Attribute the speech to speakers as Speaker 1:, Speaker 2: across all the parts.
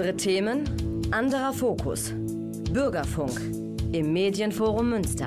Speaker 1: Andere Themen, anderer Fokus. Bürgerfunk im Medienforum Münster.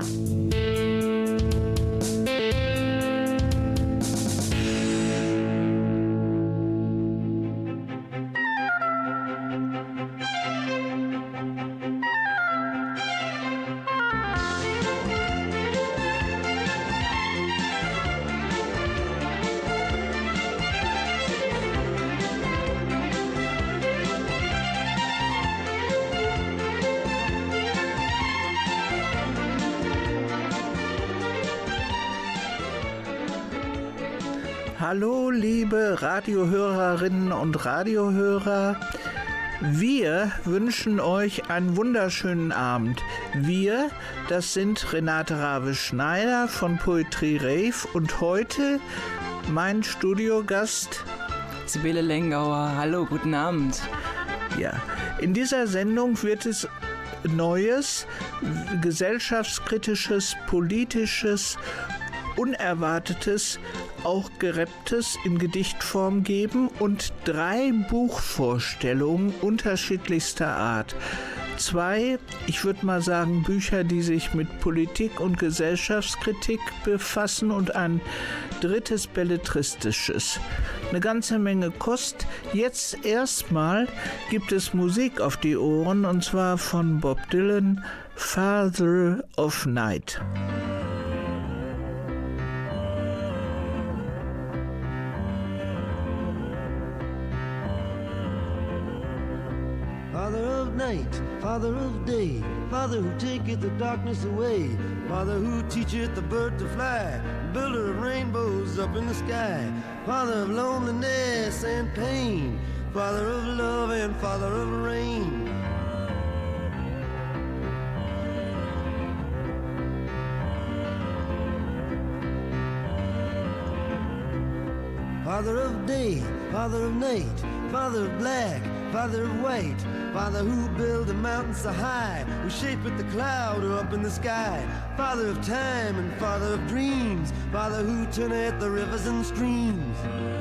Speaker 2: Hallo liebe Radiohörerinnen und Radiohörer, wir wünschen euch einen wunderschönen Abend. Wir, das sind Renate Rabe-Schneider von Poetry Rave und heute mein Studiogast
Speaker 3: Sibylle Lengauer. Hallo, guten Abend.
Speaker 2: Ja, in dieser Sendung wird es Neues, gesellschaftskritisches, politisches, Unerwartetes, auch Gerapptes in Gedichtform geben und 3 Buchvorstellungen unterschiedlichster Art. 2, ich würde mal sagen, Bücher, die sich mit Politik und Gesellschaftskritik befassen und ein 3. belletristisches. Eine ganze Menge Kost. Jetzt erstmal gibt es Musik auf die Ohren und zwar von Bob Dylan, Father of Night.
Speaker 4: Father of night, Father of day, Father who taketh the darkness away, Father who teacheth the bird to fly, builder of rainbows up in the sky, Father of loneliness and pain, Father of love and Father of rain. Father of day, Father of night, Father of black, Father of white, Father who built the mountains so high, who shapeth the cloud up in the sky, Father of time and Father of dreams, Father who turneth the rivers and streams.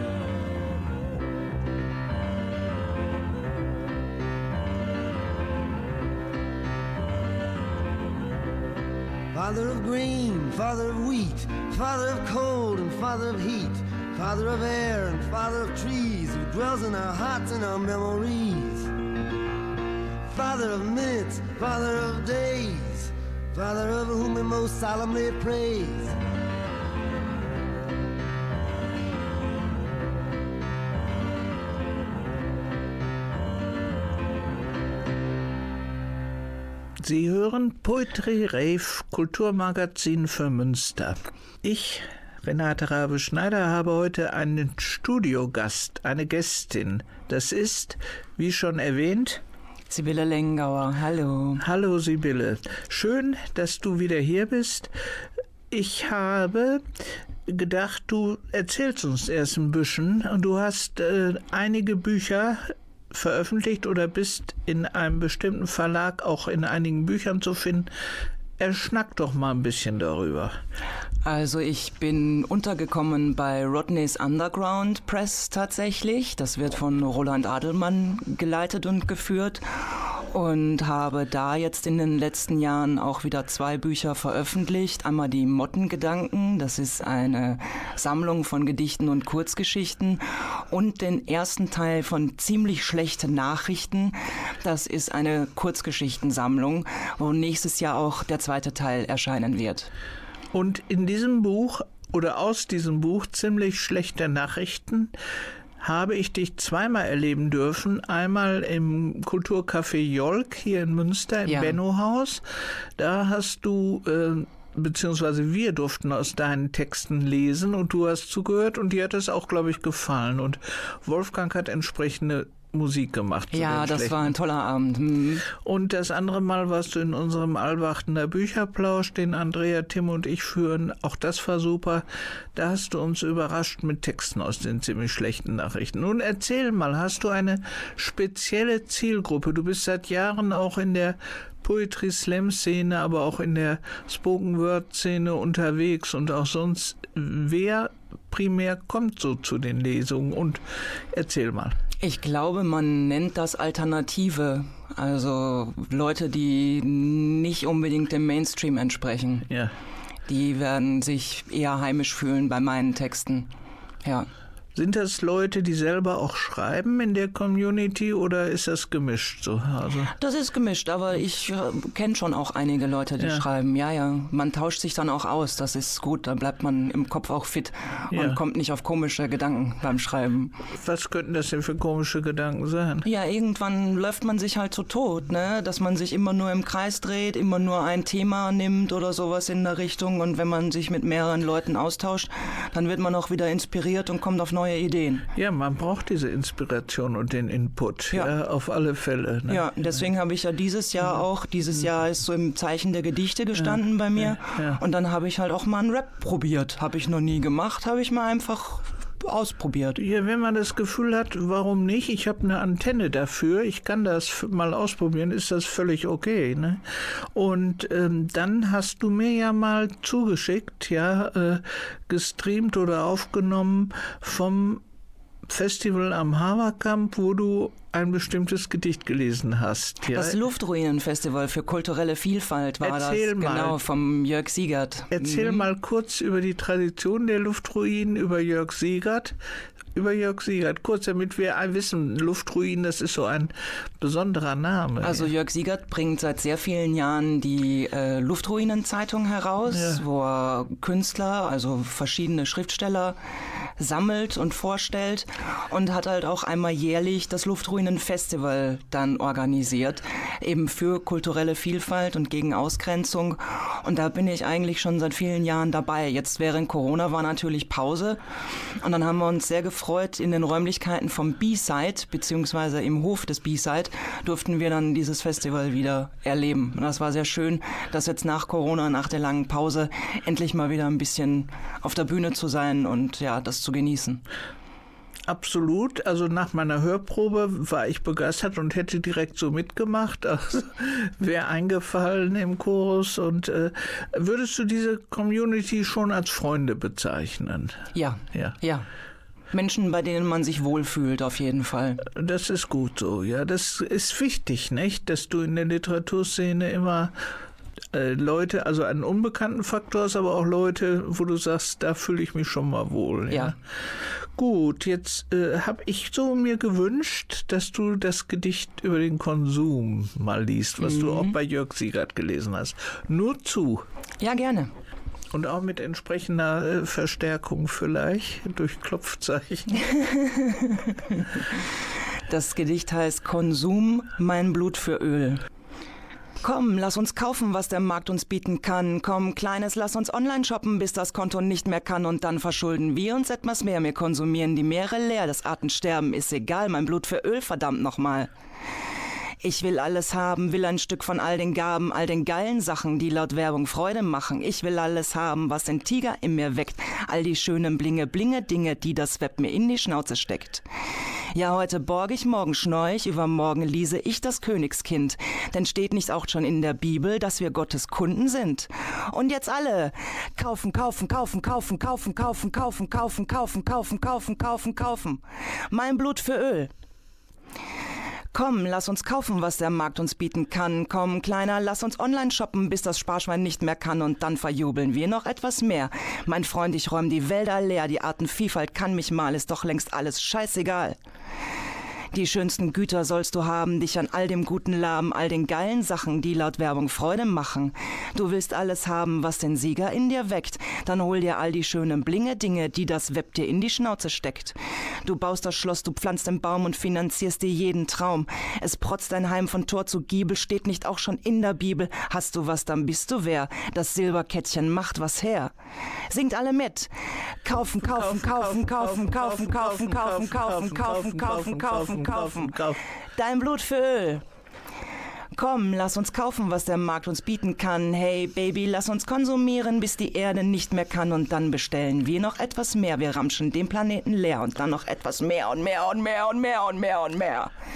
Speaker 4: Father of grain, Father of wheat, Father of cold and Father of heat, Father of air and Father of trees, who dwells in our hearts and our memories. Father of minutes, Father of days, Father of whom we most solemnly praise.
Speaker 2: Sie hören Poetry Rave, Kulturmagazin für Münster. Ich, Renate Rabe-Schneider, habe heute einen Studiogast, eine Gästin. Das ist, wie schon erwähnt,
Speaker 3: Sibylle Lengauer. Hallo.
Speaker 2: Hallo Sibylle. Schön, dass du wieder hier bist. Ich habe gedacht, du erzählst uns erst ein bisschen. Du hast einige Bücher veröffentlicht oder bist in einem bestimmten Verlag auch in einigen Büchern zu finden. Schnack doch mal ein bisschen darüber.
Speaker 3: Also ich bin untergekommen bei Rodney's Underground Press tatsächlich. Das wird von Roland Adelmann geleitet und geführt. Und habe da jetzt in den letzten Jahren auch wieder 2 Bücher veröffentlicht. Einmal die Mottengedanken, das ist eine Sammlung von Gedichten und Kurzgeschichten. Und den ersten Teil von Ziemlich schlechte Nachrichten, das ist eine Kurzgeschichtensammlung, wo nächstes Jahr auch der 2. Teil erscheinen wird.
Speaker 2: Und in diesem Buch oder aus diesem Buch Ziemlich schlechte Nachrichten habe ich dich zweimal erleben dürfen. Einmal im Kulturcafé Jolk hier in Münster im Benno-Haus. Da hast du, beziehungsweise wir durften aus deinen Texten lesen und du hast zugehört und dir hat es auch, glaube ich, gefallen. Und Wolfgang hat entsprechende Musik gemacht.
Speaker 3: Ja, das war ein toller Abend.
Speaker 2: Und das andere Mal warst du in unserem Allwachtener Bücherplausch, den Andrea, Tim und ich führen. Auch das war super. Da hast du uns überrascht mit Texten aus den ziemlich schlechten Nachrichten. Nun erzähl mal, hast du eine spezielle Zielgruppe? Du bist seit Jahren auch in der Poetry Slam Szene, aber auch in der Spoken Word Szene unterwegs und auch sonst. Wer primär kommt so zu den Lesungen? Und erzähl mal.
Speaker 3: Ich glaube, man nennt das Alternative. Also Leute, die nicht unbedingt dem Mainstream entsprechen.
Speaker 2: Ja.
Speaker 3: Die werden sich eher heimisch fühlen bei meinen Texten. Ja.
Speaker 2: Sind das Leute, die selber auch schreiben in der Community oder ist das gemischt so? Also
Speaker 3: Das ist gemischt, aber ich kenne schon auch einige Leute, die schreiben. Ja. Man tauscht sich dann auch aus, das ist gut, dann bleibt man im Kopf auch fit und kommt nicht auf komische Gedanken beim Schreiben.
Speaker 2: Was könnten das denn für komische Gedanken sein?
Speaker 3: Ja, irgendwann läuft man sich halt so tot, ne? Dass man sich immer nur im Kreis dreht, immer nur ein Thema nimmt oder sowas in der Richtung, und wenn man sich mit mehreren Leuten austauscht, dann wird man auch wieder inspiriert und kommt auf neue Ideen.
Speaker 2: Ja, man braucht diese Inspiration und den Input, auf alle Fälle. Ne?
Speaker 3: Ja, deswegen habe ich ja dieses Jahr ist so im Zeichen der Gedichte gestanden bei mir, und dann habe ich halt auch mal einen Rap probiert. Habe ich noch nie gemacht, habe ich mal einfach ausprobiert.
Speaker 2: Ja, wenn man das Gefühl hat, warum nicht? Ich habe eine Antenne dafür, ich kann das mal ausprobieren, ist das völlig okay. Ne? Und dann hast du mir ja mal zugeschickt, gestreamt oder aufgenommen vom Festival am Haverkamp, wo du ein bestimmtes Gedicht gelesen hast. Ja?
Speaker 3: Das Luftruinenfestival für kulturelle Vielfalt war
Speaker 2: Erzähl
Speaker 3: das,
Speaker 2: mal.
Speaker 3: Genau, vom Jörg Siegert.
Speaker 2: Erzähl mal kurz über die Tradition der Luftruinen, über Jörg Siegert. Kurz, damit wir wissen, Luftruinen, das ist so ein besonderer Name.
Speaker 3: Also Jörg Siegert bringt seit sehr vielen Jahren die Luftruinen-Zeitung heraus, wo er Künstler, also verschiedene Schriftsteller sammelt und vorstellt, und hat halt auch einmal jährlich das Luftruinen-Festival dann organisiert, eben für kulturelle Vielfalt und gegen Ausgrenzung. Und da bin ich eigentlich schon seit vielen Jahren dabei. Jetzt während Corona war natürlich Pause, und dann haben wir uns sehr gefreut, in den Räumlichkeiten vom B-Side, beziehungsweise im Hof des B-Side, durften wir dann dieses Festival wieder erleben. Und das war sehr schön, dass jetzt nach Corona, nach der langen Pause, endlich mal wieder ein bisschen auf der Bühne zu sein und das zu genießen.
Speaker 2: Absolut. Also nach meiner Hörprobe war ich begeistert und hätte direkt so mitgemacht. Also wäre eingefallen im Chorus. Und würdest du diese Community schon als Freunde bezeichnen?
Speaker 3: Ja. Menschen, bei denen man sich wohlfühlt, auf jeden Fall.
Speaker 2: Das ist gut so, ja. Das ist wichtig, nicht? Dass du in der Literaturszene immer Leute, also einen unbekannten Faktor hast, aber auch Leute, wo du sagst, da fühle ich mich schon mal wohl. Ja. Gut, jetzt habe ich so mir gewünscht, dass du das Gedicht über den Konsum mal liest, was du auch bei Jörg Siegert gelesen hast. Nur zu.
Speaker 3: Ja, gerne.
Speaker 2: Und auch mit entsprechender Verstärkung vielleicht, durch Klopfzeichen.
Speaker 3: Das Gedicht heißt Konsum, mein Blut für Öl. Komm, lass uns kaufen, was der Markt uns bieten kann. Komm, Kleines, lass uns online shoppen, bis das Konto nicht mehr kann. Und dann verschulden wir uns etwas mehr. Wir konsumieren die Meere leer, das Artensterben ist egal. Mein Blut für Öl, verdammt nochmal. Ich will alles haben, will ein Stück von all den Gaben, all den geilen Sachen, die laut Werbung Freude machen. Ich will alles haben, was den Tiger in mir weckt. All die schönen Blinge-Blinge-Dinge, die das Web mir in die Schnauze steckt. Ja, heute borg ich, morgen schnorch, übermorgen lese ich das Königskind. Denn steht nicht auch schon in der Bibel, dass wir Gottes Kunden sind? Und jetzt alle kaufen, kaufen, kaufen, kaufen, kaufen, kaufen, kaufen, kaufen, kaufen, kaufen, kaufen, kaufen, kaufen. Mein Blut für Öl. Komm, lass uns kaufen, was der Markt uns bieten kann. Komm, Kleiner, lass uns online shoppen, bis das Sparschwein nicht mehr kann. Und dann verjubeln wir noch etwas mehr. Mein Freund, ich räum die Wälder leer. Die Artenvielfalt kann mich mal, ist doch längst alles scheißegal. Die schönsten Güter sollst du haben, dich an all dem Guten laben, all den geilen Sachen, die laut Werbung Freude machen. Du willst alles haben, was den Sieger in dir weckt. Dann hol dir all die schönen Blinge-Dinge, die das Web dir in die Schnauze steckt. Du baust das Schloss, du pflanzt den Baum und finanzierst dir jeden Traum. Es protzt dein Heim von Tor zu Giebel, steht nicht auch schon in der Bibel. Hast du was, dann bist du wer. Das Silberkettchen macht was her. Singt alle mit. Kaufen, kaufen, kaufen, kaufen, kaufen, kaufen, kaufen, kaufen, kaufen, kaufen, kaufen, kaufen. Dein Blut für Öl. Komm, lass uns kaufen, was der Markt uns bieten kann. Hey, Baby, lass uns konsumieren, bis die Erde nicht mehr kann. Und dann bestellen wir noch etwas mehr. Wir ramschen den Planeten leer. Und dann noch etwas mehr und mehr und mehr und mehr und mehr und mehr.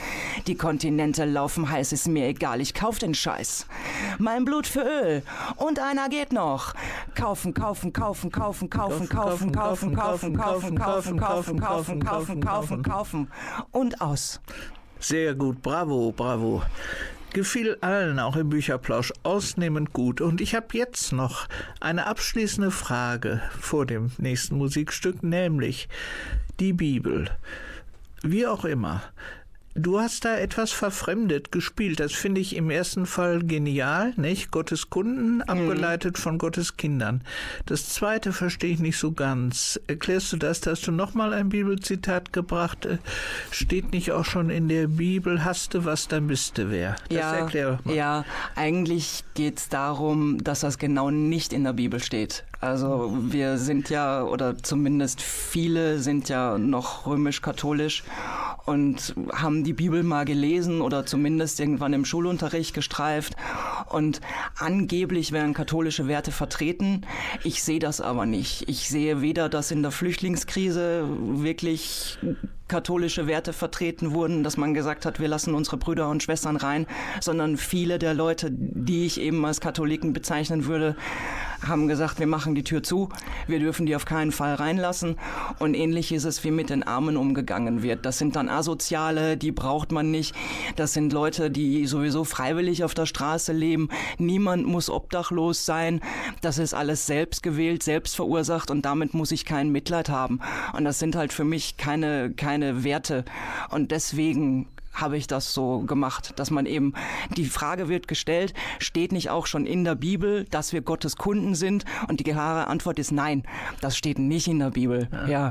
Speaker 3: Die Kontinente laufen heiß, ist mir egal, ich kauf den Scheiß. Mein Blut für Öl und einer geht noch. Kaufen, kaufen, kaufen, kaufen, kaufen, kaufen, kaufen, kaufen, kaufen, kaufen, kaufen, kaufen, kaufen, kaufen, kaufen und aus.
Speaker 2: Sehr gut, bravo, bravo. Gefiel allen, auch im Bücherplausch, ausnehmend gut. Und ich habe jetzt noch eine abschließende Frage vor dem nächsten Musikstück, nämlich die Bibel. Wie auch immer. Du hast da etwas verfremdet gespielt. Das finde ich im ersten Fall genial, nicht? Gottes Kunden, abgeleitet von Gottes Kindern. Das zweite verstehe ich nicht so ganz. Erklärst du das? Da hast du nochmal ein Bibelzitat gebracht. Steht nicht auch schon in der Bibel, hast du was, dann bist du wer? Das erklär mal.
Speaker 3: Ja, eigentlich geht es darum, dass das genau nicht in der Bibel steht. Also wir sind ja, oder zumindest viele sind ja noch römisch-katholisch und haben die Bibel mal gelesen oder zumindest irgendwann im Schulunterricht gestreift und angeblich werden katholische Werte vertreten. Ich sehe das aber nicht. Ich sehe weder, dass in der Flüchtlingskrise wirklich katholische Werte vertreten wurden, dass man gesagt hat, wir lassen unsere Brüder und Schwestern rein, sondern viele der Leute, die ich eben als Katholiken bezeichnen würde, haben gesagt, wir machen die Tür zu, wir dürfen die auf keinen Fall reinlassen. Und ähnlich ist es, wie mit den Armen umgegangen wird. Das sind dann Asoziale, die braucht man nicht. Das sind Leute, die sowieso freiwillig auf der Straße leben. Niemand muss obdachlos sein. Das ist alles selbst gewählt, selbst verursacht und damit muss ich kein Mitleid haben. Und das sind halt für mich keine Werte. Und deswegen habe ich das so gemacht, dass man eben, die Frage wird gestellt, steht nicht auch schon in der Bibel, dass wir Gottes Kunden sind? Und die klare Antwort ist nein, das steht nicht in der Bibel. Ja.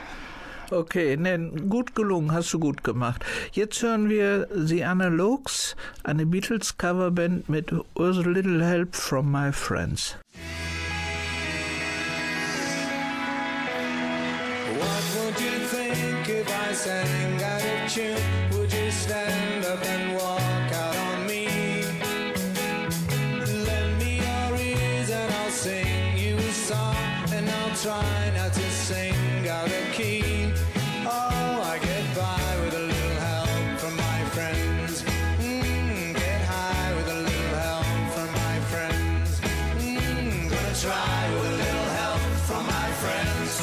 Speaker 2: Okay, gut gelungen, hast du gut gemacht. Jetzt hören wir The Analogues, eine Beatles-Coverband mit With a Little Help from My Friends.
Speaker 5: What would you think if I sang out of tune? Would you stand up and walk out on me? Lend me your ears and I'll sing you a song, and I'll try not to sing out of key. Oh, I get by with a little help from my friends. Get high with a little help from my friends. Gonna try with a little help from my friends.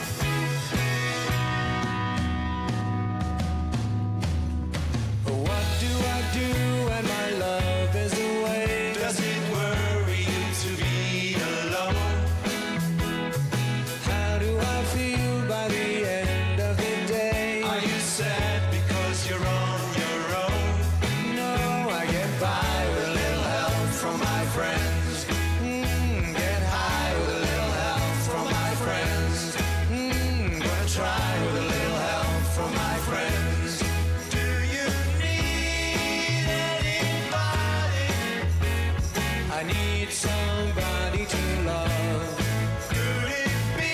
Speaker 5: What do I do when my love is away? Does it worry you to be alone? How do I feel by the end of the day? Are you sad because you're on your own? No, I get by with a little help from my friends. Get high with a little help from my friends. Gonna try with a little help from my friends. Do you need anybody? I need somebody to love. Could it be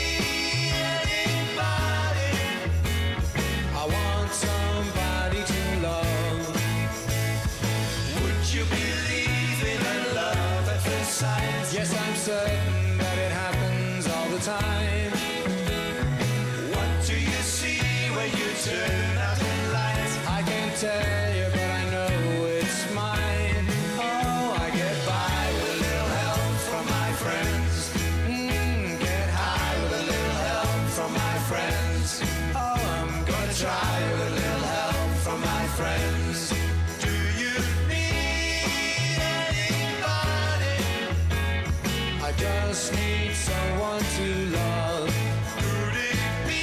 Speaker 5: anybody? I want somebody to love. Would you believe in a love at first sight? Yes, I'm certain that it happens all the time. What do you see when you turn out the lights? I can't tell you, but I know it's mine. Oh, I get by with a little help from my friends. Get high with a little help from my friends. Oh, I'm gonna try with a little help from my friends. Do you need anybody? I just need someone to love. Could it be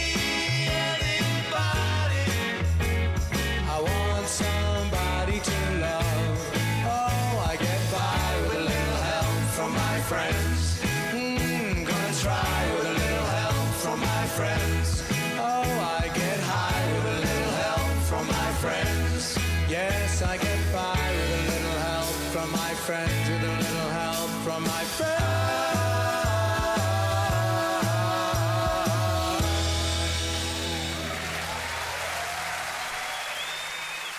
Speaker 5: anybody? I want somebody to love. Oh, I get by with a little help from my friends. Gonna try with a little help from my friends. Oh, I get high with a little help from my friends. Yes, I get by with a little help from my friends. With a little help from my friends.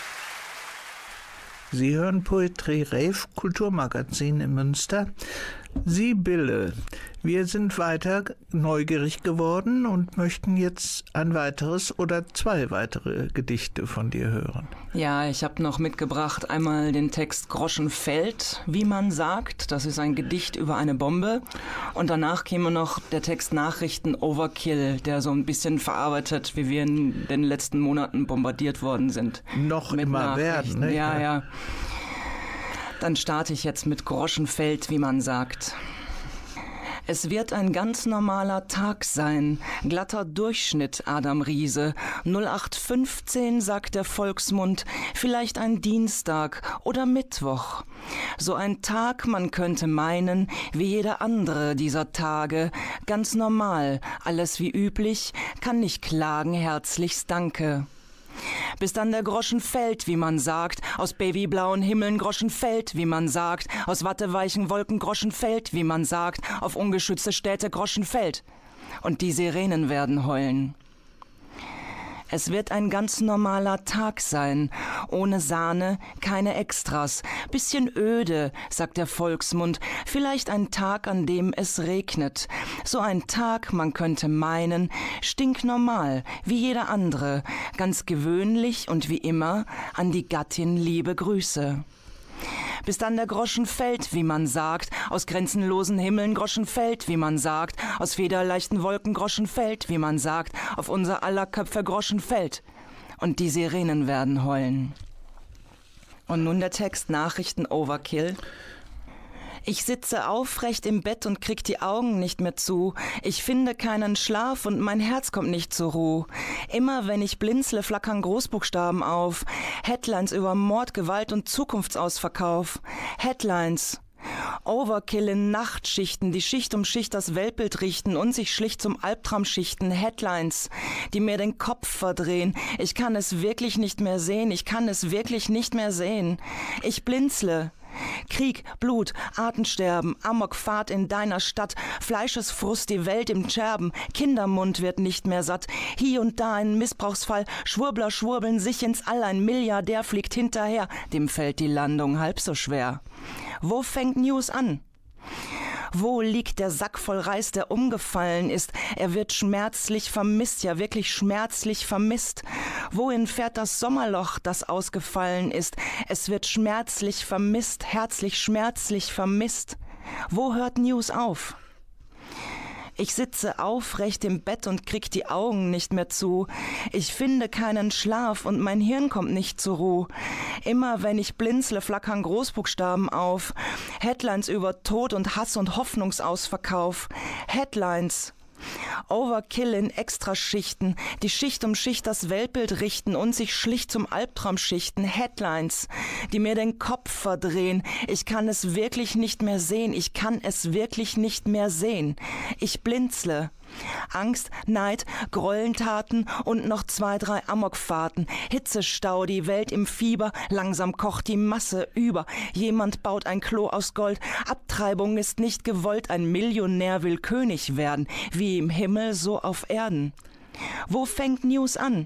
Speaker 2: Sie hören Poetry Rave, Kulturmagazin in Münster. Sibylle, wir sind weiter neugierig geworden und möchten jetzt ein weiteres oder 2 weitere Gedichte von dir hören.
Speaker 3: Ja, ich habe noch mitgebracht einmal den Text Groschen fällt, wie man sagt. Das ist ein Gedicht über eine Bombe. Und danach käme noch der Text Nachrichten Overkill, der so ein bisschen verarbeitet, wie wir in den letzten Monaten bombardiert worden sind.
Speaker 2: Noch immer werden, ne?
Speaker 3: Ja. Dann starte ich jetzt mit Groschen fällt, wie man sagt. Es wird ein ganz normaler Tag sein, glatter Durchschnitt, Adam Riese. 0815 sagt der Volksmund, vielleicht ein Dienstag oder Mittwoch. So ein Tag, man könnte meinen, wie jeder andere dieser Tage. Ganz normal, alles wie üblich, kann nicht klagen, herzlichst danke. Bis dann der Groschen fällt, wie man sagt, aus babyblauen Himmeln Groschen fällt, wie man sagt, aus watteweichen Wolken Groschen fällt, wie man sagt, auf ungeschützte Städte Groschen fällt. Und die Sirenen werden heulen. Es wird ein ganz normaler Tag sein, ohne Sahne, keine Extras, bisschen öde, sagt der Volksmund, vielleicht ein Tag, an dem es regnet. So ein Tag, man könnte meinen, stinknormal, wie jeder andere, ganz gewöhnlich und wie immer, an die Gattin liebe Grüße. Bis dann der Groschen fällt, wie man sagt, aus grenzenlosen Himmeln Groschen fällt, wie man sagt, aus federleichten Wolken Groschen fällt, wie man sagt, auf unser aller Köpfe Groschen fällt. Und die Sirenen werden heulen. Und nun der Text Nachrichten Overkill. Ich sitze aufrecht im Bett und krieg die Augen nicht mehr zu. Ich finde keinen Schlaf und mein Herz kommt nicht zur Ruhe. Immer wenn ich blinzle, flackern Großbuchstaben auf. Headlines über Mord, Gewalt und Zukunftsausverkauf. Headlines. Overkill in Nachtschichten, die Schicht um Schicht das Weltbild richten und sich schlicht zum Albtraum schichten. Headlines, die mir den Kopf verdrehen. Ich kann es wirklich nicht mehr sehen, ich kann es wirklich nicht mehr sehen. Ich blinzle. Krieg, Blut, Artensterben, Amokfahrt in deiner Stadt, Fleischesfrust, die Welt im Scherben, Kindermund wird nicht mehr satt, hier und da ein Missbrauchsfall, Schwurbler schwurbeln sich ins All, ein Milliardär fliegt hinterher, dem fällt die Landung halb so schwer. Wo fängt News an? Wo liegt der Sack voll Reis, der umgefallen ist? Er wird schmerzlich vermisst, ja wirklich schmerzlich vermisst. Wohin fährt das Sommerloch, das ausgefallen ist? Es wird schmerzlich vermisst, herzlich schmerzlich vermisst. Wo hört News auf? Ich sitze aufrecht im Bett und krieg die Augen nicht mehr zu. Ich finde keinen Schlaf und mein Hirn kommt nicht zur Ruhe. Immer wenn ich blinzle, flackern Großbuchstaben auf. Headlines über Tod und Hass und Hoffnungsausverkauf. Headlines. Overkill in Extraschichten, die Schicht um Schicht das Weltbild richten und sich schlicht zum Albtraum schichten. Headlines, die mir den Kopf verdrehen. Ich kann es wirklich nicht mehr sehen, ich kann es wirklich nicht mehr sehen. Ich blinzle. Angst, Neid, Gräueltaten und noch 2, 3 Amokfahrten. Hitzestau, die Welt im Fieber, langsam kocht die Masse über. Jemand baut ein Klo aus Gold, Abtreibung ist nicht gewollt, ein Millionär will König werden, wie im Himmel so auf Erden. Wo fängt News an?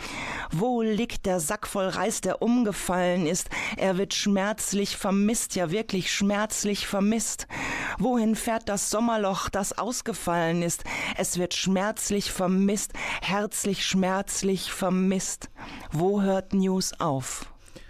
Speaker 3: Wo liegt der Sack voll Reis, der umgefallen ist? Er wird schmerzlich vermisst, ja wirklich schmerzlich vermisst. Wohin fährt das Sommerloch, das ausgefallen ist? Es wird schmerzlich vermisst, herzlich schmerzlich vermisst. Wo hört News auf?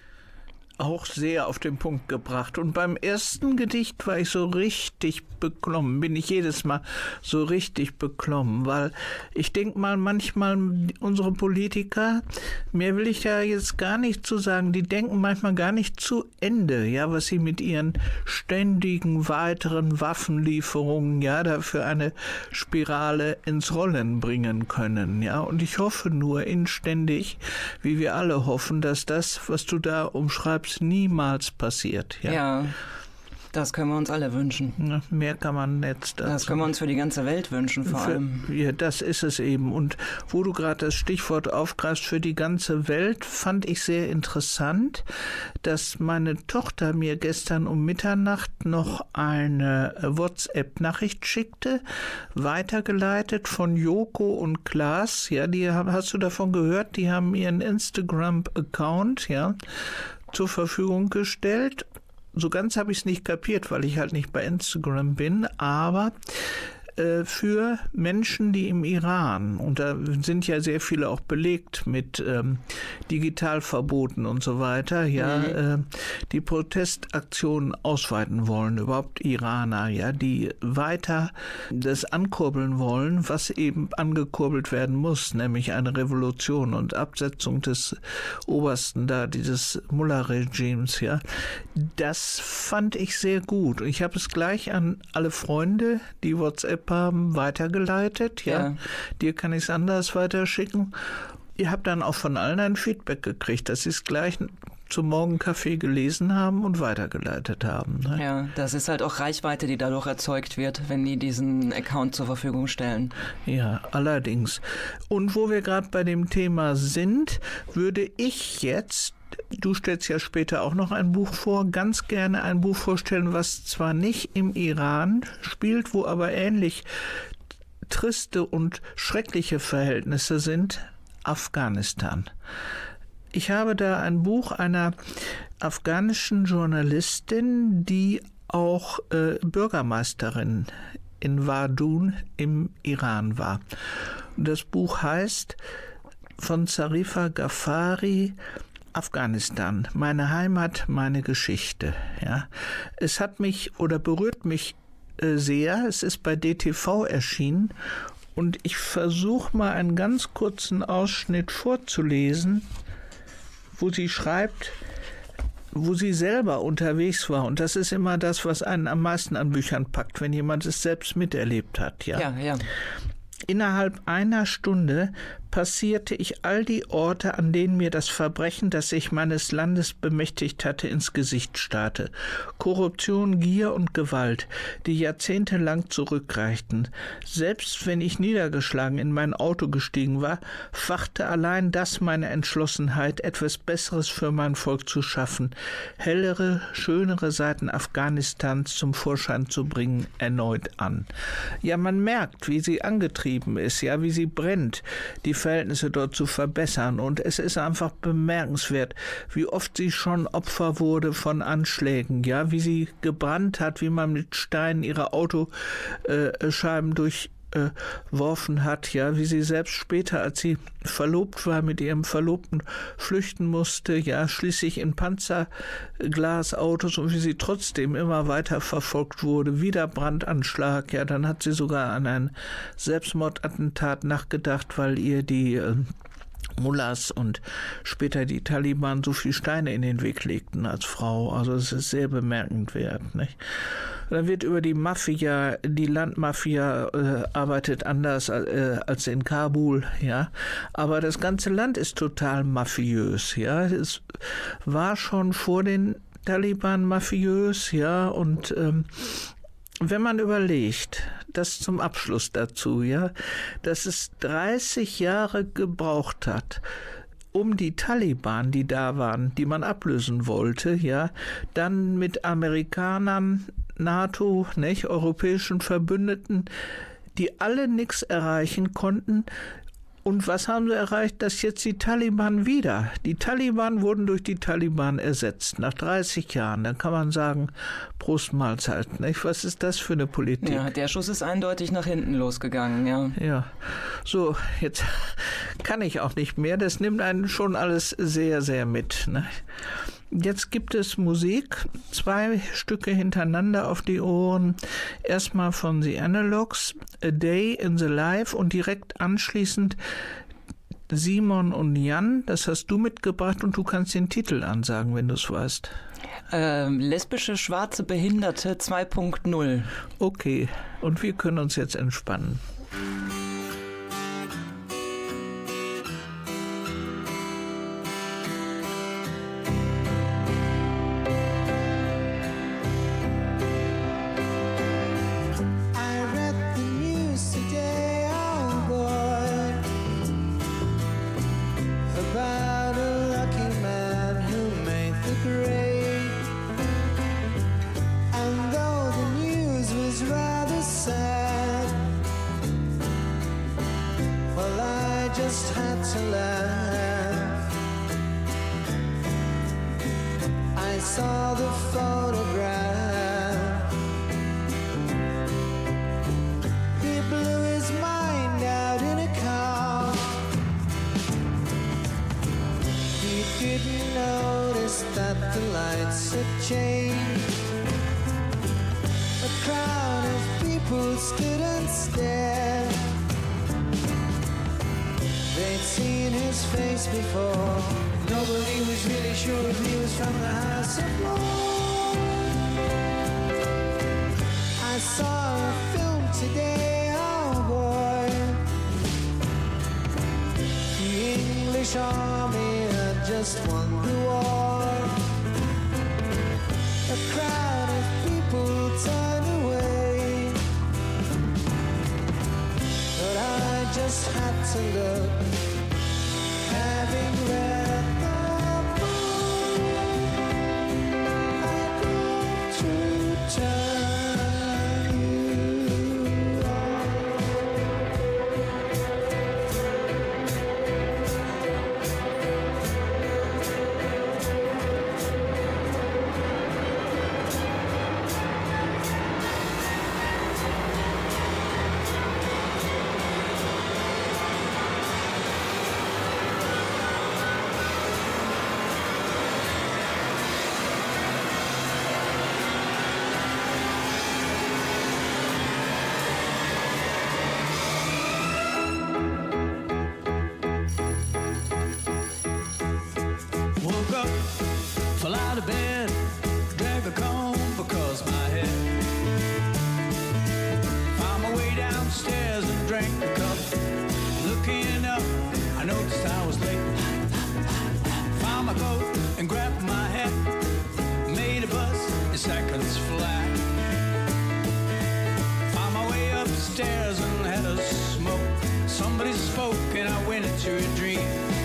Speaker 2: Auch sehr auf den Punkt gebracht. Und beim ersten Gedicht war ich so richtig beklommen, bin ich jedes Mal so richtig beklommen, weil ich denke mal, manchmal unsere Politiker, mehr will ich da jetzt gar nicht zu sagen, die denken manchmal gar nicht zu Ende, ja, was sie mit ihren ständigen weiteren Waffenlieferungen, ja, dafür eine Spirale ins Rollen bringen können, ja. Und ich hoffe nur inständig, wie wir alle hoffen, dass das, was du da umschreibst, niemals passiert.
Speaker 3: Ja, das können wir uns alle wünschen.
Speaker 2: Ja, mehr kann man jetzt dazu.
Speaker 3: Das können wir uns für die ganze Welt wünschen, vor allem.
Speaker 2: Ja, das ist es eben. Und wo du gerade das Stichwort aufgreifst, für die ganze Welt, fand ich sehr interessant, dass meine Tochter mir gestern um Mitternacht noch eine WhatsApp-Nachricht schickte, weitergeleitet von Joko und Klaas. Ja, hast du davon gehört? Die haben ihren Instagram-Account, ja, zur Verfügung gestellt. so ganz habe ich es nicht kapiert, weil ich halt nicht bei Instagram bin, aber für Menschen, die im Iran, und da sind ja sehr viele auch belegt mit Digitalverboten und so weiter, die Protestaktionen ausweiten wollen, überhaupt Iraner, die weiter das ankurbeln wollen, was eben angekurbelt werden muss, nämlich eine Revolution und Absetzung des Obersten da, dieses Mullah-Regimes, das fand ich sehr gut. Und ich habe es gleich an alle Freunde, die WhatsApp haben, weitergeleitet. Dir kann ich es anders weiterschicken. Ihr habt dann auch von allen ein Feedback gekriegt, dass sie es gleich zum Morgenkaffee gelesen haben und weitergeleitet haben. Ne?
Speaker 3: Ja, das ist halt auch Reichweite, die dadurch erzeugt wird, wenn die diesen Account zur Verfügung stellen.
Speaker 2: Ja, allerdings. Und wo wir gerade bei dem Thema sind, würde ich jetzt, du stellst ja später auch noch ein Buch vor, ganz gerne ein Buch vorstellen, was zwar nicht im Iran spielt, wo aber ähnlich triste und schreckliche Verhältnisse sind, Afghanistan. Ich habe da ein Buch einer afghanischen Journalistin, die auch Bürgermeisterin in Wardun im Iran war. Das Buch heißt von Zarifa Ghaffari, Afghanistan, meine Heimat, meine Geschichte. Ja. Es hat mich oder berührt mich sehr. Es ist bei DTV erschienen und ich versuche mal einen ganz kurzen Ausschnitt vorzulesen, wo sie schreibt, wo sie selber unterwegs war. Und das ist immer das, was einen am meisten an Büchern packt, wenn jemand es selbst miterlebt hat. Ja. Innerhalb einer Stunde passierte ich all die Orte, an denen mir das Verbrechen, das sich meines Landes bemächtigt hatte, ins Gesicht starrte. Korruption, Gier und Gewalt, die jahrzehntelang zurückreichten. Selbst wenn ich niedergeschlagen in mein Auto gestiegen war, fachte allein das meine Entschlossenheit, etwas Besseres für mein Volk zu schaffen, hellere, schönere Seiten Afghanistans zum Vorschein zu bringen, erneut an. Ja, man merkt, wie sie angetrieben ist, wie sie brennt, die Verhältnisse dort zu verbessern. Und es ist einfach bemerkenswert, wie oft sie schon Opfer wurde von Anschlägen, wie sie gebrannt hat, wie man mit Steinen ihre Autoscheiben durchworfen hat, wie sie selbst später, als sie verlobt war, mit ihrem Verlobten flüchten musste, schließlich in Panzerglasautos, und wie sie trotzdem immer weiter verfolgt wurde, wieder Brandanschlag, dann hat sie sogar an ein Selbstmordattentat nachgedacht, weil ihr die Mullahs und später die Taliban so viel Steine in den Weg legten als Frau. Also es ist sehr bemerkenswert, nicht? Dann wird über die Mafia, die Landmafia arbeitet anders als in Kabul, aber das ganze Land ist total mafiös, Es war schon vor den Taliban mafiös, und wenn man überlegt, das zum Abschluss dazu, dass es 30 Jahre gebraucht hat, um die Taliban, die da waren, die man ablösen wollte, dann mit Amerikanern, NATO, europäischen Verbündeten, die alle nichts erreichen konnten. Und was haben sie erreicht? Dass jetzt die Taliban wieder. Die Taliban wurden durch die Taliban ersetzt, nach 30 Jahren. Dann kann man sagen, Prost Mahlzeit. Nicht? Was ist das für eine Politik?
Speaker 3: Ja, der Schuss ist eindeutig nach hinten losgegangen,
Speaker 2: Ja. So, jetzt kann ich auch nicht mehr. Das nimmt einen schon alles sehr, sehr mit. Ne? Jetzt gibt es Musik, 2 Stücke hintereinander auf die Ohren. Erstmal von The Analogs, A Day in the Life, und direkt anschließend Simon und Jan. Das hast du mitgebracht und du kannst den Titel ansagen, wenn du es weißt.
Speaker 3: Lesbische schwarze Behinderte 2.0.
Speaker 2: Okay, und wir können uns jetzt entspannen.
Speaker 4: saw the photograph. He blew his mind out in a car. He didn't notice that the lights had changed. A crowd of people stood and stared. They'd seen his face before. Nobody was really sure if he was from the House of Lords. I saw a film today, oh boy. The English army had just won the war. A crowd of people turned away, but I just had to look. Having read the book, I got to turn you seconds flat. Found my way upstairs and had a smoke. Somebody spoke and I went into a dream.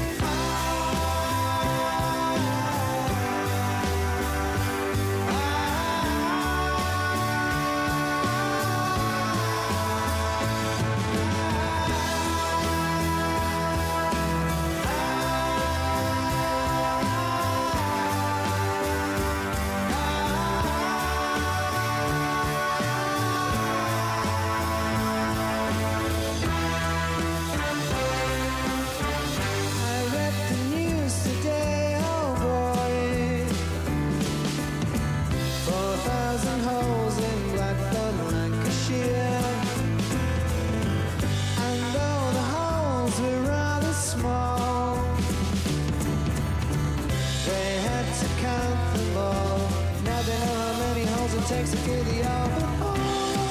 Speaker 4: Takes to get the album home.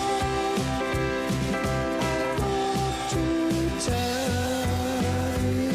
Speaker 4: I want to turn you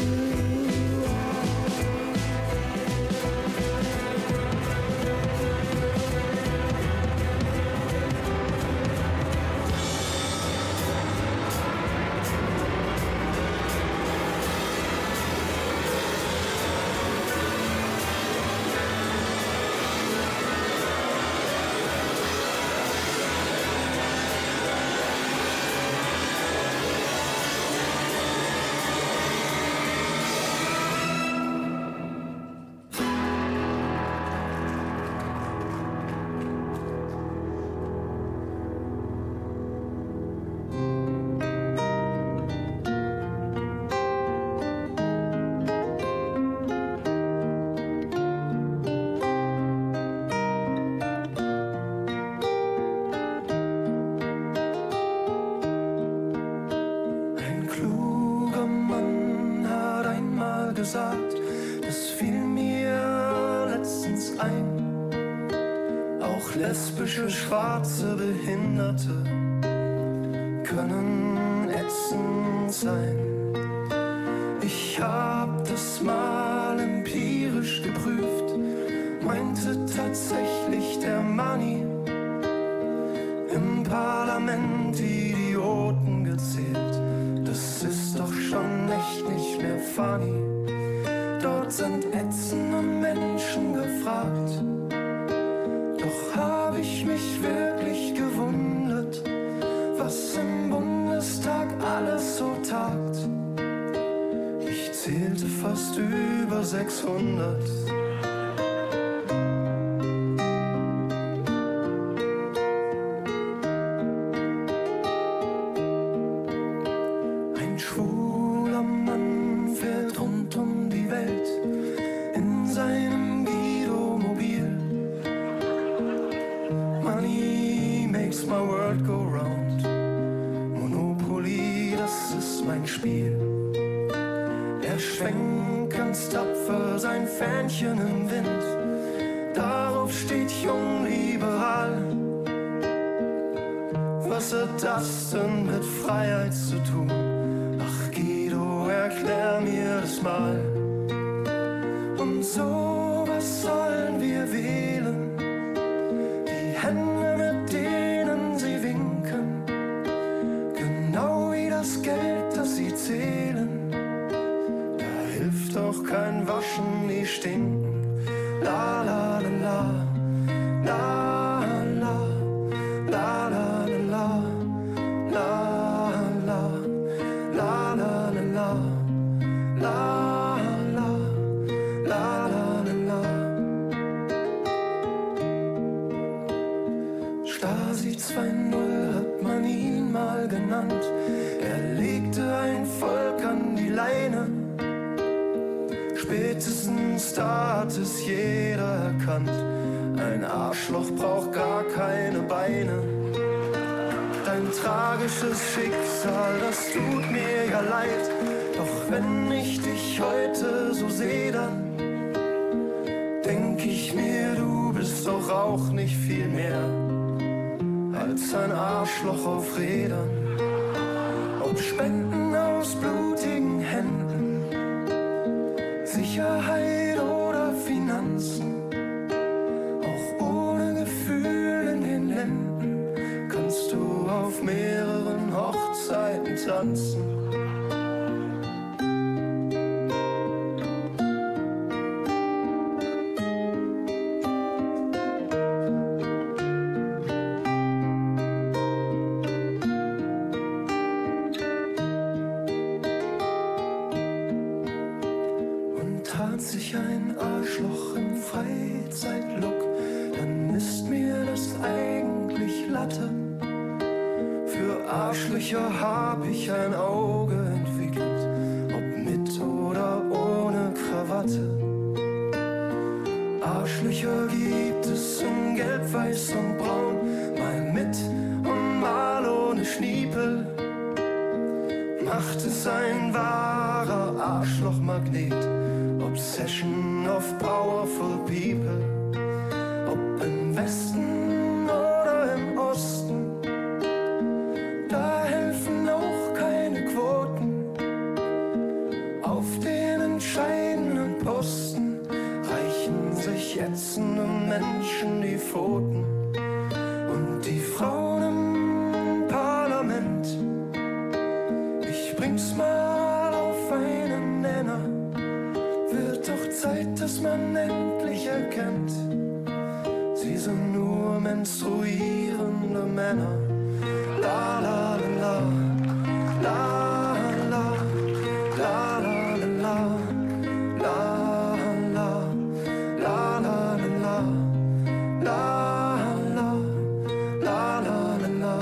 Speaker 4: gesagt, das fiel mir letztens ein. Auch lesbische, schwarze Behinderte können ätzend sein. Ich hab das mal empirisch geprüft, meinte tatsächlich der Manni. Im Parlament Idioten gezählt, das ist doch schon echt nicht mehr funny. Dort sind ätzende Menschen gefragt. Doch hab ich mich wirklich gewundert, was im Bundestag alles so tagt. Ich zählte fast über 600.
Speaker 6: world go round. Monopoly, das ist mein Spiel. Er schwenkt ganz tapfer sein Fähnchen im Wind. Darauf steht jung liberal. Was hat das denn mit Freiheit zu tun? Ach Guido, erklär mir das mal. Und so, was sollen wir wählen? Die Hände, mit denen sie winken, genau wie das Geld, das sie zählen. Da hilft doch kein Waschen, die stinken. La la la la, la la, la la la, la la, la la la, la. Stasi 2.0 hat man ihn mal genannt. Er legte ein Volk an die Leine. Spätestens da hat es jeder erkannt. Ein Arschloch braucht gar keine Beine. Dein tragisches Schicksal, das tut mir ja leid. Doch wenn ich dich heute so sehe, dann denk ich mir, du bist doch auch nicht viel mehr als ein Arschloch auf Rädern. Ob Spenden aus blutigen Händen, Sicherheit oder Finanzen, auch ohne Gefühl in den Lenden kannst du auf mehreren Hochzeiten tanzen. Sich ein Arschloch im Freizeitlook, dann ist mir das eigentlich Latte. Für Arschlöcher hab ich ein Auge entwickelt, ob mit oder ohne Krawatte. Arschlöcher gibt es in Gelb, Weiß und Braun, mal mit und mal ohne Schniepel. Macht es ein wahrer Arschlochmagnet. Obsession of powerful people. Ob im Westen oder im Osten, da helfen auch keine Quoten. Auf den entscheidenden Posten reichen sich ätzende Menschen die Pfoten. Und die Frauen im Parlament, ich bring's mal auf einen Nenner. Wird doch Zeit, dass man endlich erkennt, sie sind nur menstruierende Männer. La la la la, la la, la la la, la la, la la la, la la, la la la.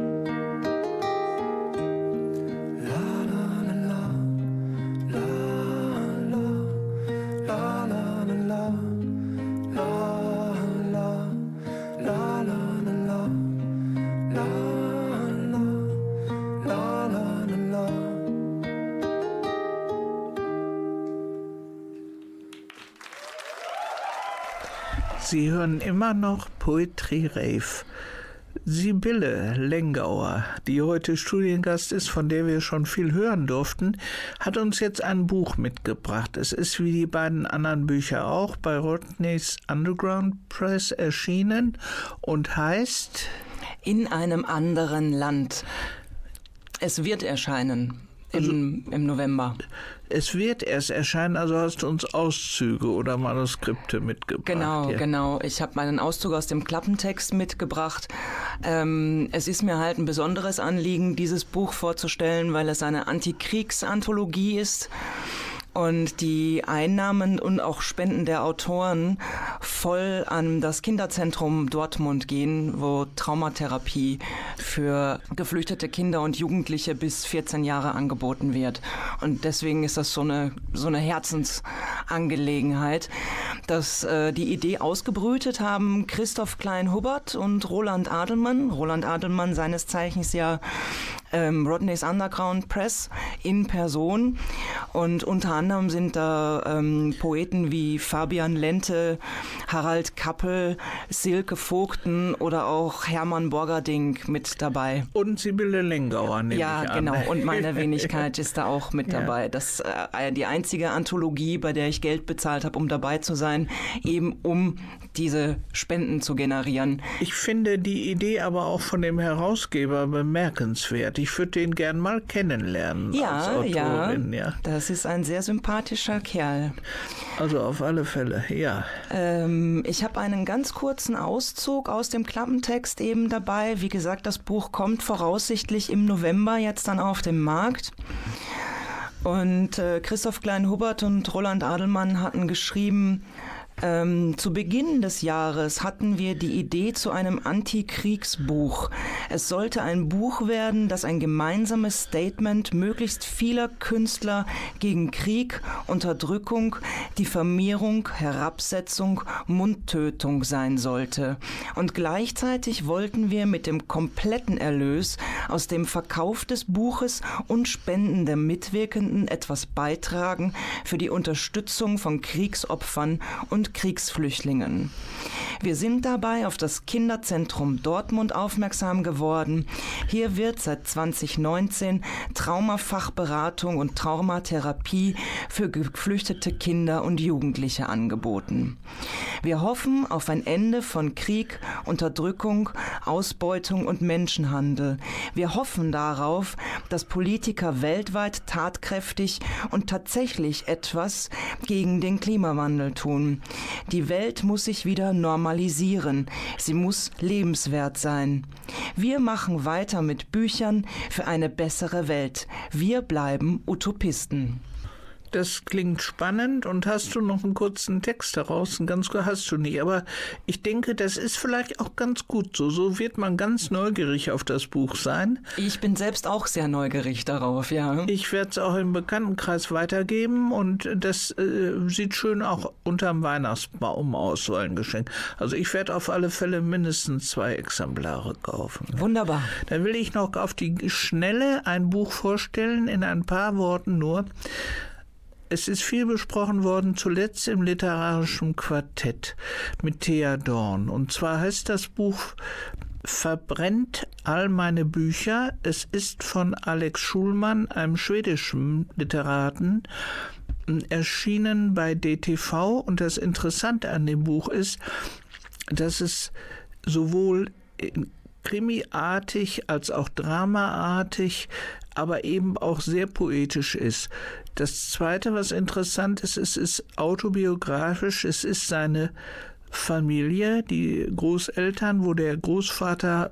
Speaker 2: Sie hören immer noch Poetry Rave. Sibylle Lengauer, die heute Studiengast ist, von der wir schon viel hören durften, hat uns jetzt ein Buch mitgebracht. Es ist wie die beiden anderen Bücher auch bei Rodney's Underground Press erschienen und heißt
Speaker 3: In einem anderen Land. Es wird erscheinen im November.
Speaker 2: Es wird erst erscheinen, also hast du uns Auszüge oder Manuskripte mitgebracht.
Speaker 3: Genau. Ich habe meinen Auszug aus dem Klappentext mitgebracht. Es ist mir halt ein besonderes Anliegen, dieses Buch vorzustellen, weil es eine Antikriegsanthologie ist. und die Einnahmen und auch Spenden der Autoren voll an das Kinderzentrum Dortmund gehen, wo Traumatherapie für geflüchtete Kinder und Jugendliche bis 14 Jahre angeboten wird. Und deswegen ist das so eine Herzensangelegenheit, dass die Idee ausgebrütet haben Christoph Klein-Hubbert und Roland Adelmann. Roland Adelmann, seines Zeichens ja Rodney's Underground Press in Person, und unter anderem sind da Poeten wie Fabian Lente, Harald Kappel, Silke Vogten oder auch Hermann Borgerding mit dabei.
Speaker 2: Und Sibylle Lengauer, nehme ich an.
Speaker 3: Ja, genau. Und meine Wenigkeit ist da auch mit dabei. Das ist die einzige Anthologie, bei der ich Geld bezahlt habe, um dabei zu sein, eben um diese Spenden zu generieren.
Speaker 2: Ich finde die Idee aber auch von dem Herausgeber bemerkenswert. Ich würde den gern mal kennenlernen als Autorin. Ja,
Speaker 3: das ist ein sehr sympathischer Kerl.
Speaker 2: Also auf alle Fälle, ja.
Speaker 3: Ich habe einen ganz kurzen Auszug aus dem Klappentext eben dabei. Wie gesagt, das Buch kommt voraussichtlich im November jetzt dann auf den Markt. Und Christoph Klein-Hubbert und Roland Adelmann hatten geschrieben, zu Beginn des Jahres hatten wir die Idee zu einem Antikriegsbuch. Es sollte ein Buch werden, das ein gemeinsames Statement möglichst vieler Künstler gegen Krieg, Unterdrückung, Diffamierung, Herabsetzung, Mundtötung sein sollte. Und gleichzeitig wollten wir mit dem kompletten Erlös aus dem Verkauf des Buches und Spenden der Mitwirkenden etwas beitragen für die Unterstützung von Kriegsopfern und Kriegsflüchtlingen. Wir sind dabei auf das Kinderzentrum Dortmund aufmerksam geworden. Hier wird seit 2019 Traumafachberatung und Traumatherapie für geflüchtete Kinder und Jugendliche angeboten. Wir hoffen auf ein Ende von Krieg, Unterdrückung, Ausbeutung und Menschenhandel. Wir hoffen darauf, dass Politiker weltweit tatkräftig und tatsächlich etwas gegen den Klimawandel tun. Die Welt muss sich wieder normalisieren. Sie muss lebenswert sein. Wir machen weiter mit Büchern für eine bessere Welt. Wir bleiben Utopisten.
Speaker 2: Das klingt spannend. Und hast du noch einen kurzen Text daraus? Ganz gut hast du nicht. Aber ich denke, das ist vielleicht auch ganz gut so. So wird man ganz neugierig auf das Buch sein.
Speaker 3: Ich bin selbst auch sehr neugierig darauf, ja.
Speaker 2: Ich werde es auch im Bekanntenkreis weitergeben. Und das sieht schön auch unterm Weihnachtsbaum aus, so ein Geschenk. Also ich werde auf alle Fälle mindestens 2 Exemplare kaufen.
Speaker 3: Wunderbar.
Speaker 2: Dann will ich noch auf die Schnelle ein Buch vorstellen, in ein paar Worten nur. Es ist viel besprochen worden, zuletzt im literarischen Quartett mit Thea Dorn. Und zwar heißt das Buch Verbrennt all meine Bücher. Es ist von Alex Schulman, einem schwedischen Literaten, erschienen bei DTV. Und das Interessante an dem Buch ist, dass es sowohl krimiartig als auch dramaartig, aber eben auch sehr poetisch ist. Das Zweite, was interessant ist, es ist autobiografisch. Es ist seine Familie, die Großeltern, wo der Großvater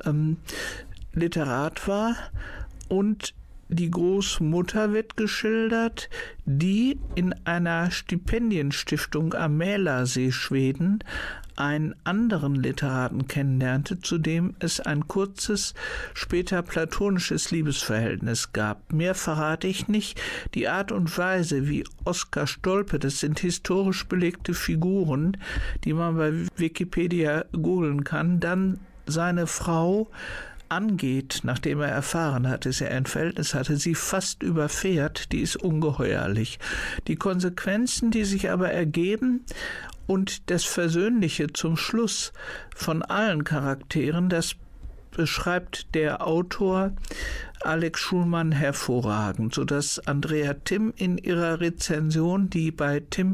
Speaker 2: Literat war, und die Großmutter wird geschildert, die in einer Stipendienstiftung am Mälersee, Schweden, einen anderen Literaten kennenlernte, zu dem es ein kurzes, später platonisches Liebesverhältnis gab. Mehr verrate ich nicht. Die Art und Weise, wie Oskar Stolpe, das sind historisch belegte Figuren, die man bei Wikipedia googeln kann, dann seine Frau angeht, nachdem er erfahren hat, dass er ein Verhältnis hatte, sie fast überfährt, die ist ungeheuerlich. Die Konsequenzen, die sich aber ergeben, und das Versöhnliche zum Schluss von allen Charakteren, das beschreibt der Autor Alex Schulman hervorragend, sodass Andrea Timm in ihrer Rezension, die bei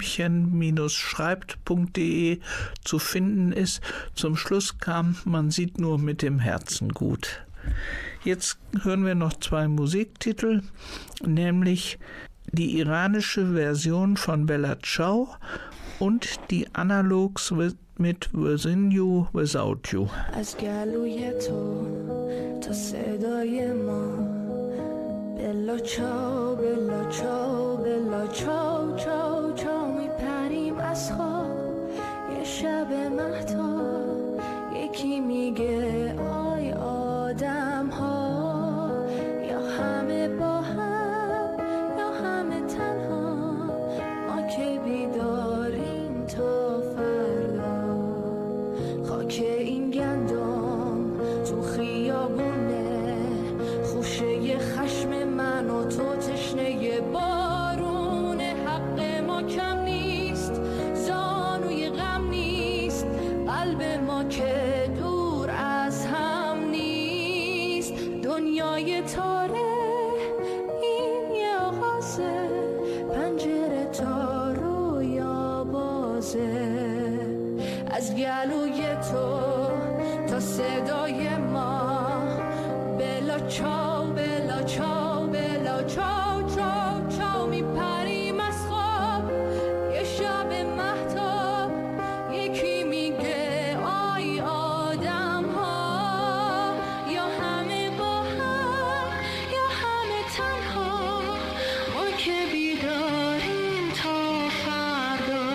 Speaker 2: timmchen-schreibt.de zu finden ist, zum Schluss kam, man sieht nur mit dem Herzen gut. Jetzt hören wir noch 2 Musiktitel, nämlich die iranische Version von Bella Ciao und die Analogs mit Within You, Without You.
Speaker 7: از گلوی تو تا صدای ما بلا چاو بلا چاو بلا چاو چاو چاو میپریم از خواب یه شب مهتاب یکی میگه آی آدم ها یا همه با هم یا همه تنها ما که بیداریم تا فردا خاک این گندم تو خیابونه خوشه خشم من و تو تشنه بارون حق ما کم نیست زانوی غم نیست قلب ما که دور از هم نیست دنیای تاره این یه آغازه پنجره تا رویا بازه از گلوی تو تا صدای ما بلا چاو بلا چاو بلا چاو چاو چاو میپریم از خواب یه شب مهتاب یکی میگه آی آدم ها یا همه با هم یا همه تنها ما که بیداریم تا فردا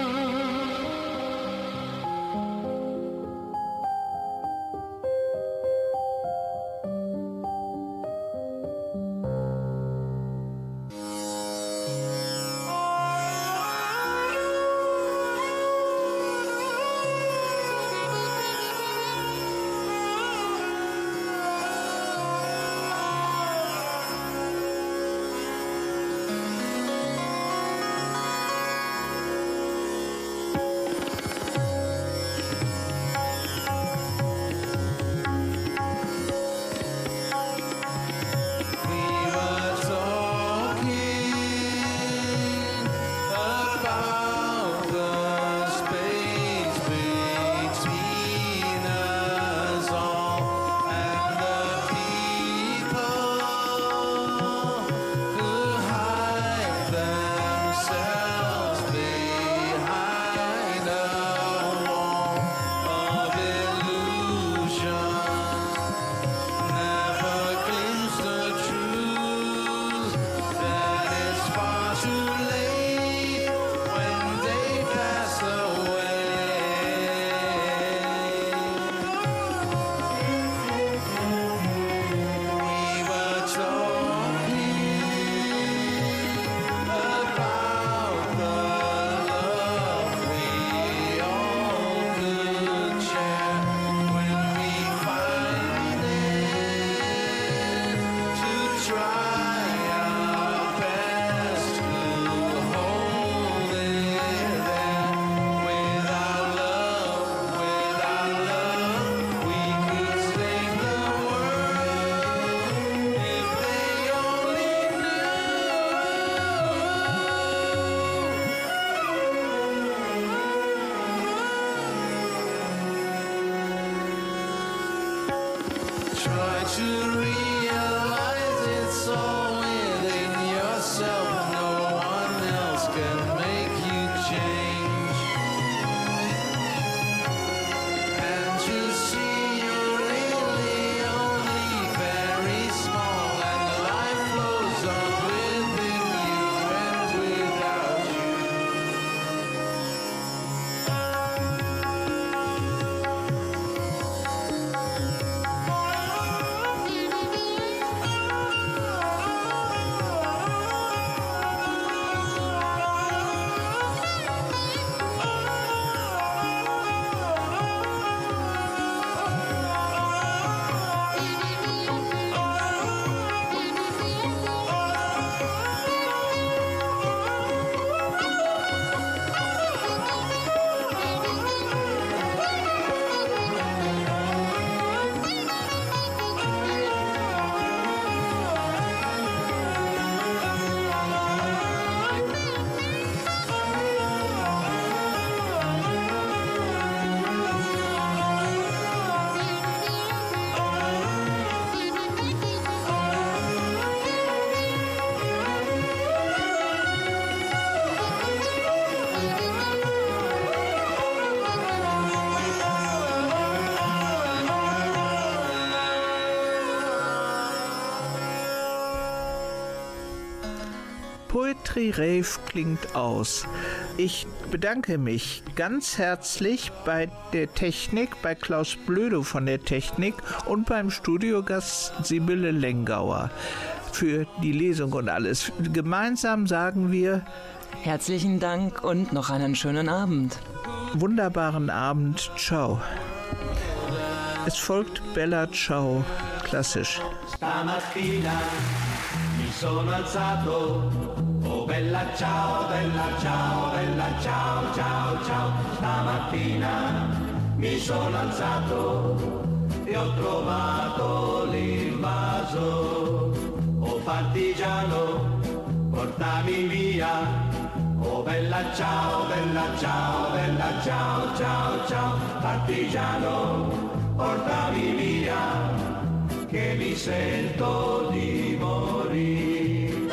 Speaker 2: Poetry Rave klingt aus. Ich bedanke mich ganz herzlich bei der Technik, bei Klaus Blödo von der Technik und beim Studiogast Sibylle Lengauer für die Lesung und alles. Gemeinsam sagen wir
Speaker 3: Herzlichen Dank und noch einen schönen Abend.
Speaker 2: Wunderbaren Abend. Ciao. Es folgt Bella Ciao, klassisch.
Speaker 5: Stamattina mi sono alzato, oh bella ciao, bella ciao, bella ciao, ciao, ciao. Stamattina mi sono alzato e ho trovato l'invaso, oh partigiano, portami via. Oh bella ciao, bella ciao, bella ciao, ciao, ciao, partigiano, portami via, che mi sento di morire.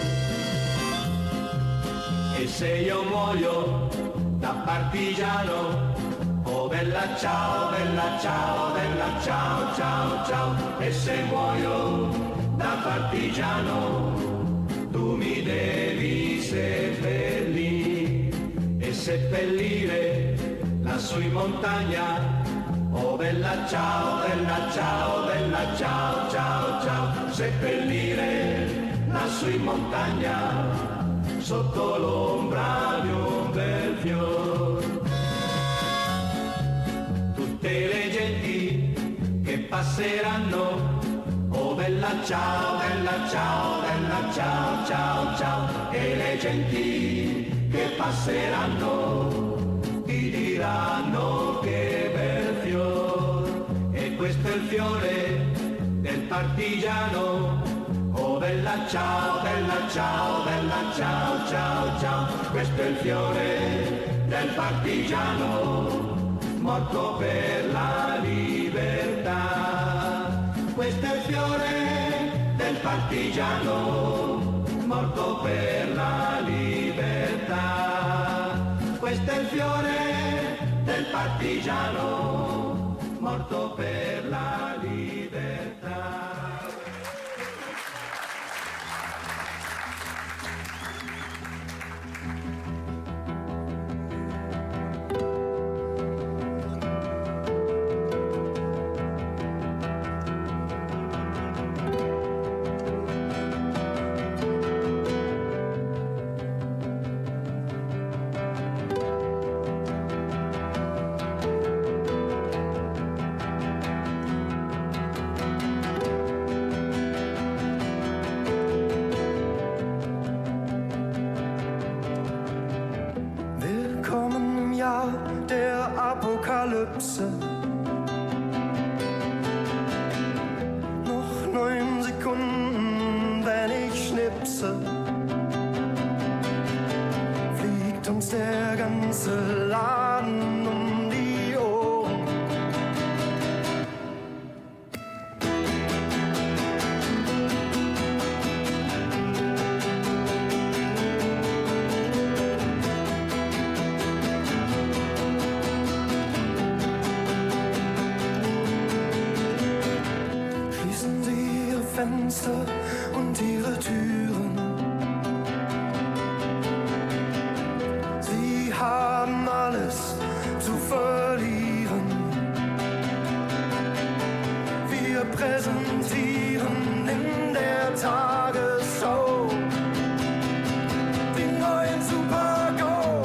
Speaker 5: E se io muoio da partigiano, oh bella ciao, bella ciao, bella ciao, ciao, ciao, e se muoio da partigiano, tu mi devi seppellire, e seppellire lassù in montagna. Oh bella ciao, bella ciao, bella ciao, ciao, ciao, seppellire lassù in montagna, sotto l'ombra di un bel fior. Tutte le genti che passeranno, oh bella ciao, bella ciao, bella ciao, ciao, ciao, e le genti che passeranno ti diranno che bel fior, e questo è il fiore del partigiano. Oh bella ciao, bella ciao, bella ciao, ciao, ciao, questo è il fiore del partigiano, morto per la libertà. Questo è il fiore del partigiano, morto per la libertà. Questo è il fiore del partigiano, morto per la libertà.
Speaker 6: Der Apokalypse. Noch 9 Sekunden, wenn ich schnipse, fliegt uns der ganze Laden um die Ohren. Fenster und ihre Türen. Sie haben alles zu verlieren. Wir präsentieren in der Tagesschau den neuen Super-GO.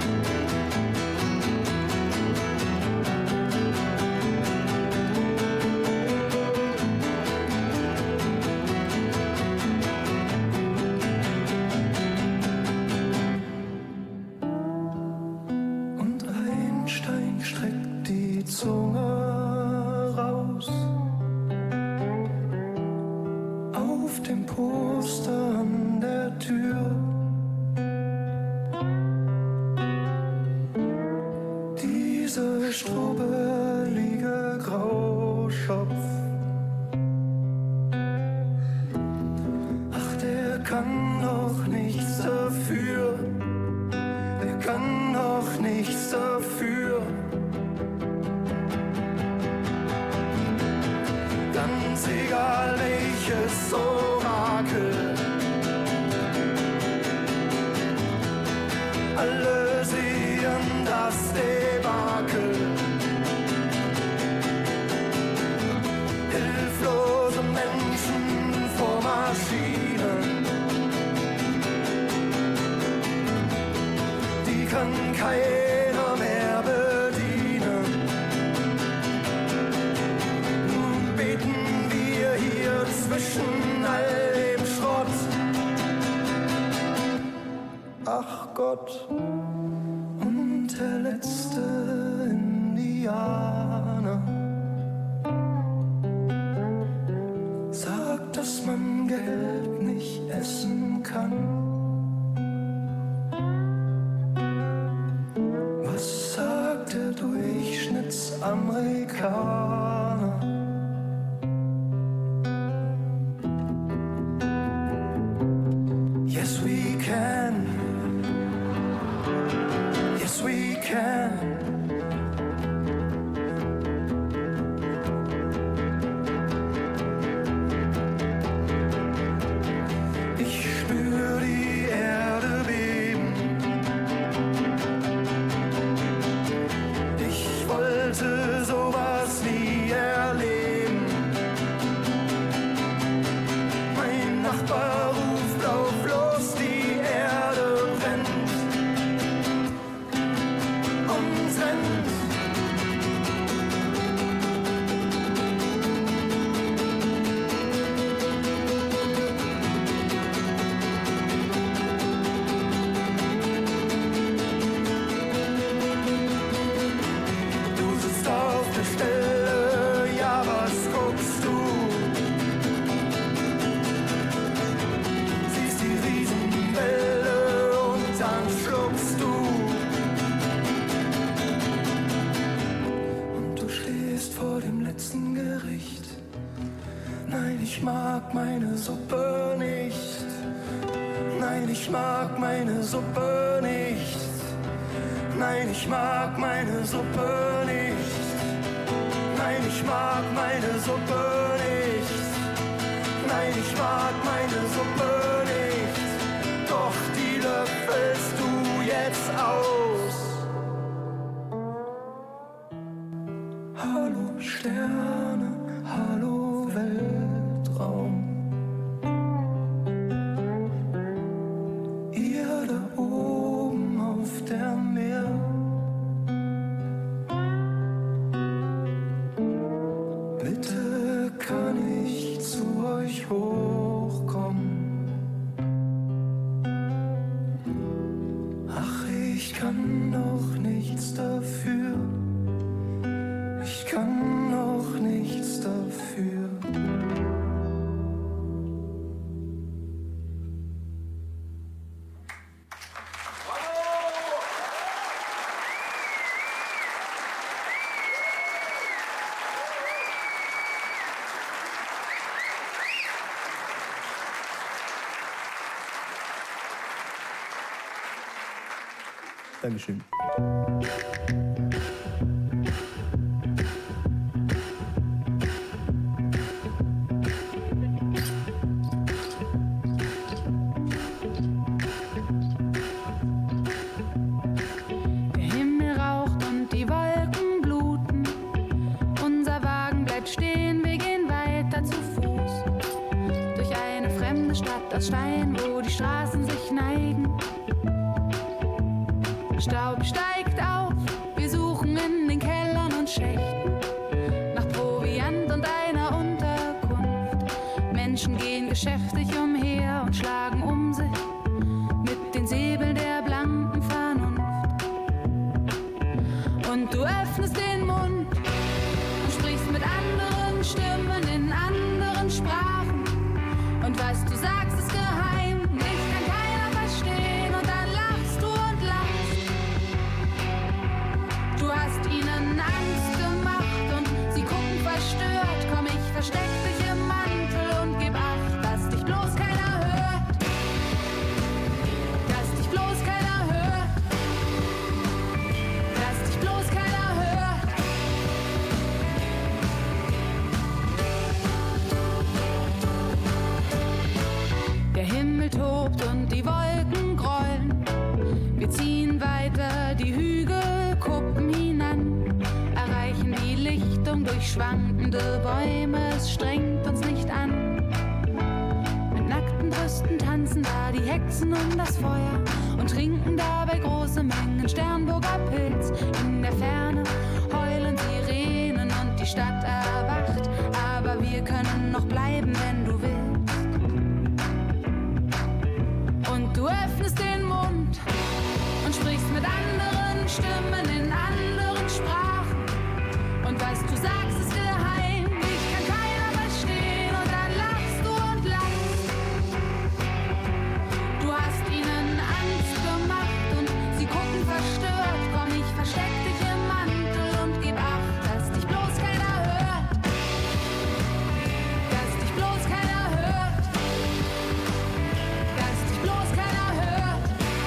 Speaker 6: Zunge raus auf dem Poster an der Tür. Dieser strubbelige Grauschopf, ach, der kann doch nichts dafür, der kann doch nichts dafür. Ganz egal welches Orakel kann keiner mehr bedienen. Nun beten wir hier zwischen all dem Schrott. Ach Gott, und der letzte Indianer sagt, dass man Geld nicht essen kann. Was sagt der Durchschnittsamerikaner? Yes, we can. Yes, we can. Ich spür die Erde beben. Ich wollte sowas nie erleben. Mein Nachbar ruft auf los, die Erde brennt und rennt. Du sitzt auf der Stelle, ja, was guckst du? Siehst die Riesenwelle und dann schluckst du. Und du stehst vor dem letzten Gericht. Nein, ich mag meine Suppe nicht. Nein, ich mag meine Suppe nicht. Nein, ich mag meine Suppe nicht. Nein, ich mag meine Suppe nicht. Nein, ich mag meine Suppe nicht. Doch die löffelst du jetzt aus. Hallo Sterne, hallo Weltraum. Ihr da oben auf der Meer. Bitte kann ich zu euch hochkommen. Ach, ich kann doch nichts dafür. Ich kann noch nichts dafür. Dankeschön.
Speaker 8: Der Himmel raucht und die Wolken bluten. Unser Wagen bleibt stehen, wir gehen weiter zu Fuß. Durch eine fremde Stadt aus Stein, wo die Straßen sich neigen. Staub steigt auf, wir suchen in den Kellern und Schächten nach Proviant und einer Unterkunft. Menschen gehen geschäftig umher und schlagen um sich mit den Säbeln der blanken Vernunft. Und du öffnest den Mund und sprichst mit anderen Stimmen in anderen Sprachen. Und was du sagst, ist geheim, dich kann keiner verstehen. Und dann lachst du und lachst. Du hast ihnen Angst gemacht und sie gucken verstört. Komm, ich versteck dich im Mantel und gib Acht, dass dich bloß keiner hört. Dass dich bloß keiner hört. Dass dich bloß keiner hört. Der Himmel tobt und die Wolken grollen. Wir ziehen weiter die Hügelkuppen hinan, erreichen die Lichtung durch schwankende Bäume. Es strengt uns nicht an. Mit nackten Brüsten Fürsten tanzen da die Hexen um das Feuer und trinken dabei große Mengen Sternburger Pilz. In der Ferne heulen Sirenen und die Stadt erwacht, aber wir können noch bleiben, wenn du willst. Und du öffnest den Mund und sprichst mit anderen Stimmen in anderen Sprachen. Und was du sagst, ist geheim, dich kann keiner verstehen. Und dann lachst du und lachst. Du hast ihnen Angst gemacht und sie gucken verstört. Komm, ich versteck dich im Mantel und gib Acht, dass dich bloß keiner hört. Dass dich bloß keiner hört. Dass dich bloß keiner hört.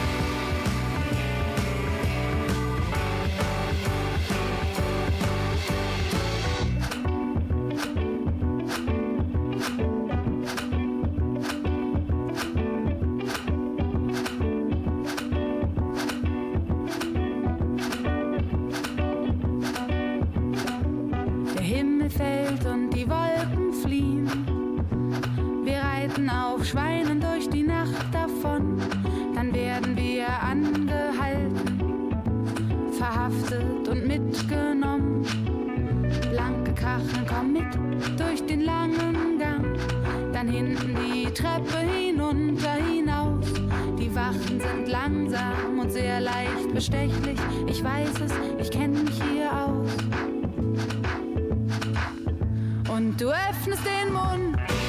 Speaker 8: Der Himmel fällt und die Wolken fliehen. Wir reiten auf Schweinen durch die Nacht davon. Dann werden wir angehalten, verhaftet und mitgenommen. Blanke Kacheln kommen mit durch den langen Gang. Dann hinten die Treppe hinunter hinaus. Die Wachen sind langsam und sehr leicht bestechlich. Ich weiß es, ich kenne mich hier aus. Und du öffnest den Mund